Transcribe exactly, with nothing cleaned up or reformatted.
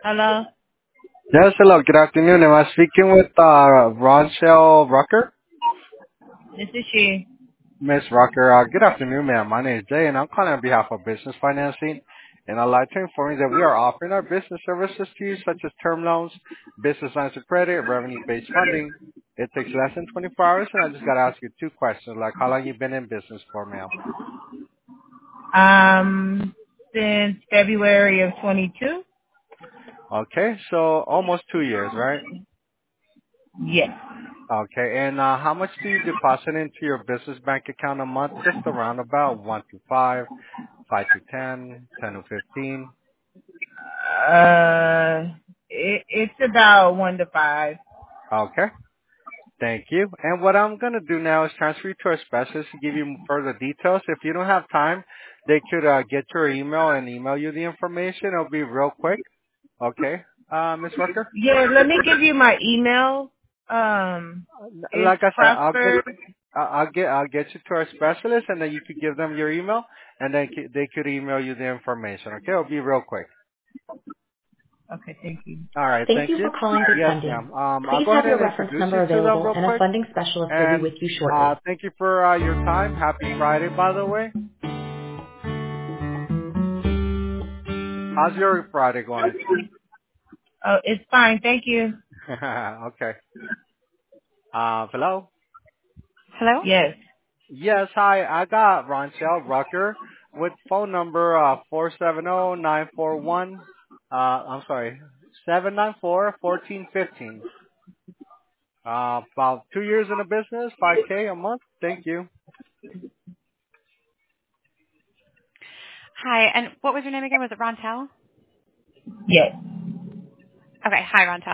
Hello, Yes, hello. Good afternoon. Am I speaking with uh, Ronchelle Rucker? this is she. Miss Rucker, uh, good afternoon, ma'am. My name is Jay, and I'm calling on behalf of Business Financing. And I'd like to inform you that we are offering our business services to you, such as term loans, business lines of credit, revenue-based funding. It takes less than twenty-four hours, and I just got to ask you two questions, like how long you been in business for, ma'am? Um, since February of twenty-two. Okay, so almost two years, right? Yes. Okay, and uh, how much do you deposit into your business bank account a month? Just around about one to five. five to ten, ten to fifteen. Uh, it, it's about one to five. Okay. Thank you. And what I'm going to do now is transfer you to our specialist to give you further details. If you don't have time, they could uh, get your email and email you the information. It'll be real quick. Okay. Uh, Miss Rucker? Yeah, let me give you my email. Um, it's Like I said, I'll get, Prosper. I'll I'll get, I'll get you to our specialist and then you could give them your email and then c- they could email you the information. Okay. It'll be real quick. Okay, thank you. All right. Thank Thank you you. for calling Good Yes, Funding. ma'am. Um, I'll Please go have ahead your and reference introduce you number to them available real and a quick. funding specialist will be And with you uh, shortly. thank you for uh, your time. Happy Friday, by the way. How's your Friday going? Oh, it's fine. Thank you. Okay. Uh, hello? Hello? Yes. Yes, hi. I got Ronchelle Rucker with phone number uh, four seven zero nine four one. Uh, I'm sorry, seven nine four fourteen fifteen. Uh, about two years in the business, five K a month. Thank you. Hi, and what was your name again? Was it Rontel? Yes. Okay, hi Rontel.